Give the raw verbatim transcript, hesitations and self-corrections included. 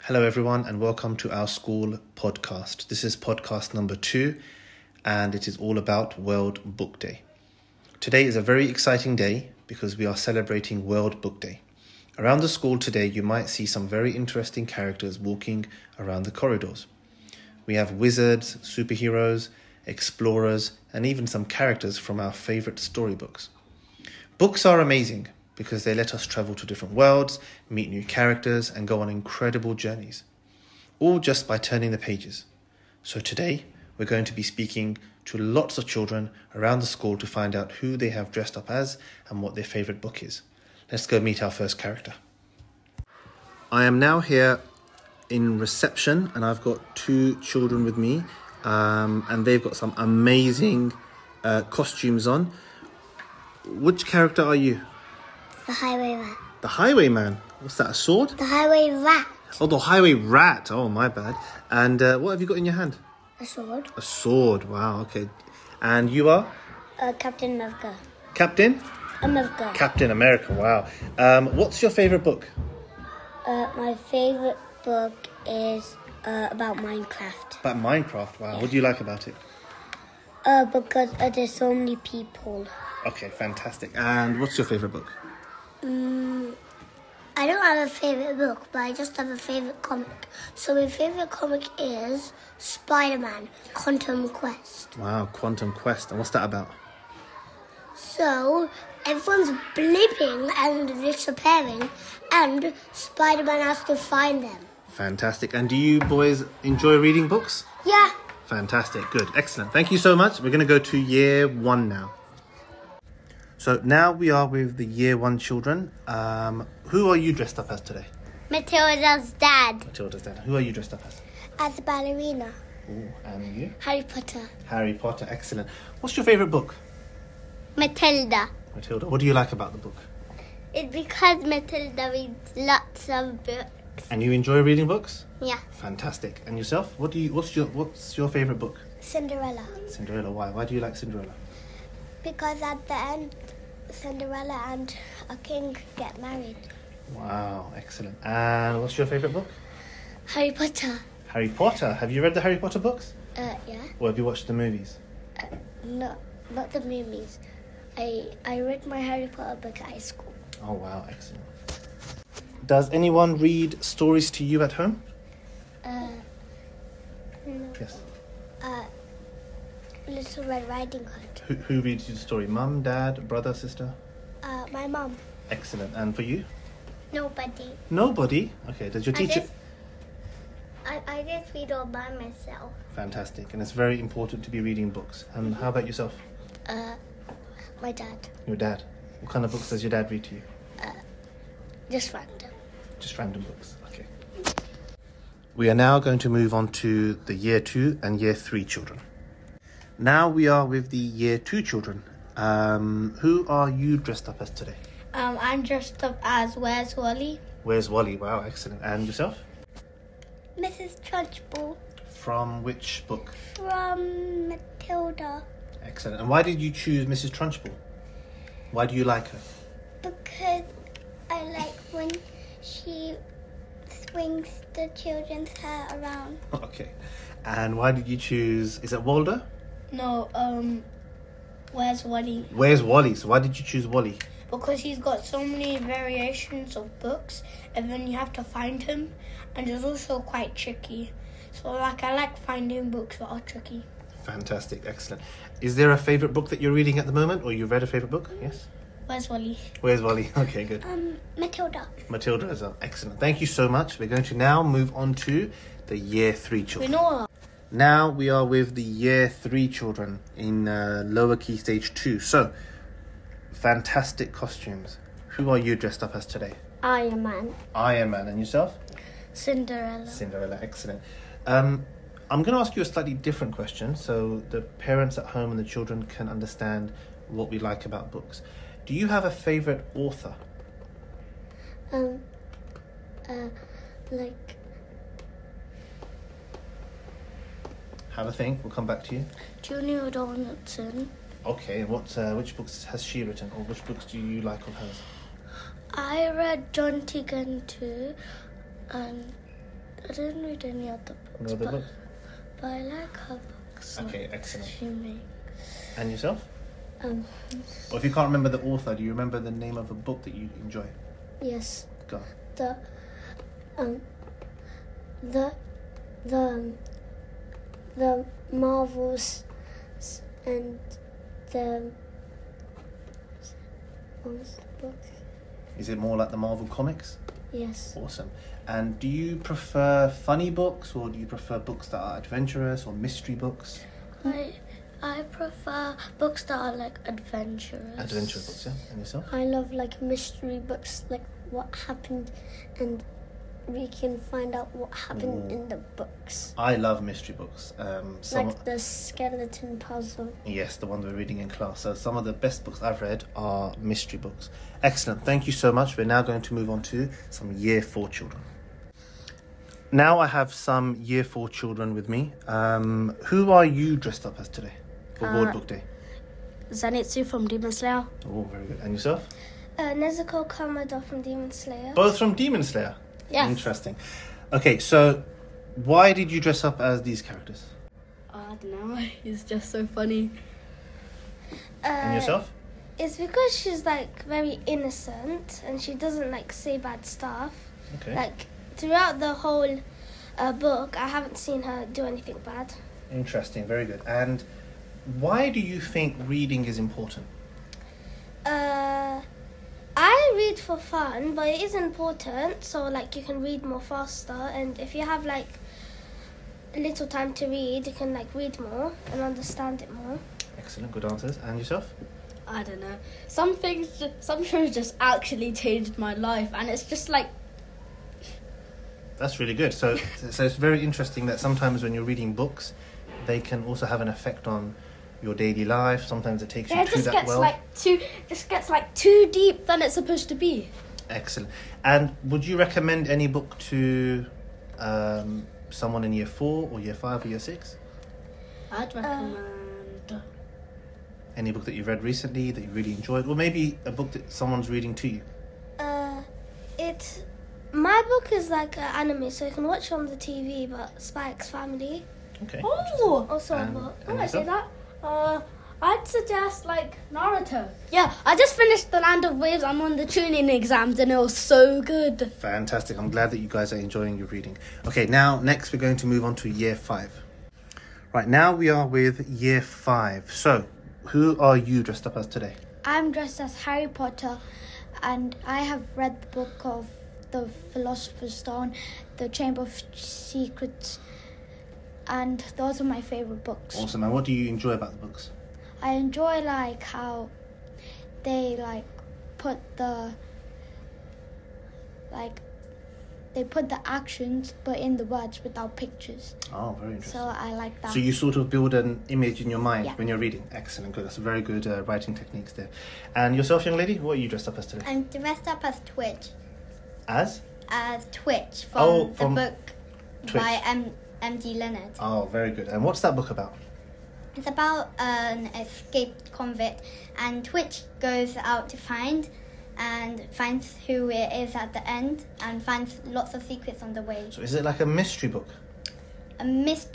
Hello everyone and welcome to our school podcast. This is podcast number two and it is all about World Book Day. Today is a very exciting day because we are celebrating World Book Day. Around the school today you might see some very interesting characters walking around the corridors. We have wizards, superheroes, explorers and even some characters from our favourite storybooks. Books are amazing because they let us travel to different worlds, meet new characters and go on incredible journeys, all just by turning the pages. So today we're going to be speaking to lots of children around the school to find out who they have dressed up as and what their favourite book is. Let's go meet our first character. I am now here in reception and I've got two children with me um, and they've got some amazing uh, costumes on. Which character are you? The highwayman. The highwayman? What's that, a sword? The highway rat. Oh, the highway rat. Oh, my bad. And uh, what have you got in your hand? A sword. A sword. Wow, okay. And you are? Uh, Captain America. Captain? America. Captain America, wow. Um, what's your favourite book? Uh, my favourite book is uh, about Minecraft. About Minecraft, wow. What do you like about it? Uh, because uh, there's so many people. Okay, fantastic. And what's your favourite book? Mm, I don't have a favourite book, but I just have a favourite comic. So my favourite comic is Spider-Man, Quantum Quest. Wow, Quantum Quest. And what's that about? So everyone's blipping and disappearing, and Spider-Man has to find them. Fantastic. And do you boys enjoy reading books? Yeah. Fantastic. Good. Excellent. Thank you so much. We're going to go to year one now. So now we are with the year one children. Um, who are you dressed up as today? Matilda's dad. Matilda's dad. Who are you dressed up as? As a ballerina. Ooh, and you? Harry Potter. Harry Potter. Excellent. What's your favourite book? Matilda. Matilda. What do you like about the book? It's because Matilda reads lots of books. And you enjoy reading books? Yeah. Fantastic. And yourself? What do you? What's your What's your favourite book? Cinderella. Cinderella. Why? Why do you like Cinderella? Because at the end, Cinderella and a king get married. Wow, excellent. And what's your favourite book? Harry Potter. Harry Potter. Have you read the Harry Potter books? Uh, yeah. Or have you watched the movies? Uh, no, not the movies. I I read my Harry Potter book at high school. Oh, wow, excellent. Does anyone read stories to you at home? Uh, no. Yes. Uh, Little Red Riding Hood. Who, who reads you the story? Mum, dad, brother, sister? Uh, my mom. Excellent. And for you? Nobody. Nobody? Okay. Does your I teacher... just, I, I just read all by myself. Fantastic. And it's very important to be reading books. And how about yourself? Uh, my dad. Your dad. What kind of books does your dad read to you? Uh, just random. Just random books. Okay. We are now going to move on to the year two and year three children. Now we are with the year two children. Um, who are you dressed up as today? Um, I'm dressed up as Where's Wally? Where's Wally? Wow, excellent. And yourself? Missus Trunchbull. From which book? From Matilda. Excellent. And why did you choose Missus Trunchbull? Why do you like her? Because I like when she swings the children's hair around. Okay. And why did you choose... Is it Waldo? No, um, Where's Wally? Where's Wally? So why did you choose Wally? Because he's got so many variations of books and then you have to find him, and it's also quite tricky. So like I like finding books that are tricky. Fantastic, excellent. Is there a favourite book that you're reading at the moment, or you've read a favourite book? Yes? Where's Wally? Where's Wally? Okay, good. Um, Matilda. Matilda as well. Excellent. Thank you so much. We're going to now move on to the year three children. We know. Now we are with the year three children in uh, lower key stage two. So, fantastic costumes. Who are you dressed up as today? Iron Man. Iron Man. And yourself? Cinderella. Cinderella. Excellent. Um, I'm going to ask you a slightly different question so the parents at home and the children can understand what we like about books. Do you have a favourite author? Um, uh, like... Have a think. We'll come back to you. Julia Donaldson. Okay. And what? Uh, which books has she written, or which books do you like of hers? I read John Tegan too, and I don't read any other books. No other but, books? but I like her books. Okay, like, excellent. She makes. And yourself? Um. Or if you can't remember the author, do you remember the name of a book that you enjoy? Yes. Go. The. Um. The. The. Um, the Marvels and the. What was the book? Is it more like the Marvel comics? Yes. Awesome. And do you prefer funny books, or do you prefer books that are adventurous or mystery books? I I prefer books that are like adventurous. Adventurous books, yeah. And yourself? I love like mystery books, like what happened, and we can find out what happened Ooh. in the books. I love mystery books. Um, some Like the skeleton puzzle. Yes, the ones we're reading in class. So some of the best books I've read are mystery books. Excellent. Thank you so much. We're now going to move on to some year four children. Now I have some year four children with me. Um, who are you dressed up as today for Uh, World Book Day? Zenitsu from Demon Slayer. Oh, very good. And yourself? Uh, Nezuko Kamada from Demon Slayer. Both from Demon Slayer? Yes. Interesting. Okay, so why did you dress up as these characters? I don't know. He's just so funny. Uh, And yourself? It's because she's like very innocent and she doesn't like say bad stuff. Okay. Like throughout the whole uh, book, I haven't seen her do anything bad. Interesting. Very good. And why do you think reading is important? Uh, I read for fun, but it is important. So like you can read more faster, and if you have like little time to read, you can like read more and understand it more. Excellent. Good answers. And yourself? I don't know. Some things, ju- some shows just actually changed my life, and it's just like That's really good. So, so it's very interesting that sometimes when you're reading books, they can also have an effect on your daily life. Sometimes it takes you yeah, it to just that gets world. like too, just gets like too deep than it's supposed to be. Excellent. And would you recommend any book to um, someone in year four or year five or year six? I'd recommend. Any book that you've read recently that you really enjoyed, or maybe a book that someone's reading to you? Uh, it. My book is like an anime, so you can watch it on the T V. But Spy X Family, Okay. Oh, also a And- book. I and might say yourself? that. Uh, I'd suggest like Naruto. Yeah, I just finished The Land of Waves. I'm on the tuning exams, and it was so good. Fantastic. I'm glad that you guys are enjoying your reading. Okay, now next we're going to move on to year five. Right, now we are with year five. So, who are you dressed up as today? I'm dressed as Harry Potter, and I have read the book of the Philosopher's Stone, the Chamber of Secrets, and those are my favourite books. Awesome. And what do you enjoy about the books? I enjoy like how they like put the like they put the actions but in the words without pictures. Oh, very interesting. So I like that. So you sort of build an image in your mind Yeah. when you're reading. Excellent, good. That's a very good uh, writing techniques there. And yourself, young lady, what are you dressed up as today? I'm dressed up as Twitch, As? as Twitch from, Oh, from the book Twitch. by M. M.D. Leonard. Oh, very good. And what's that book about? It's about an escaped convict, and Twitch goes out to find and finds who it is at the end, and finds lots of secrets on the way. So is it like a mystery book? A mystery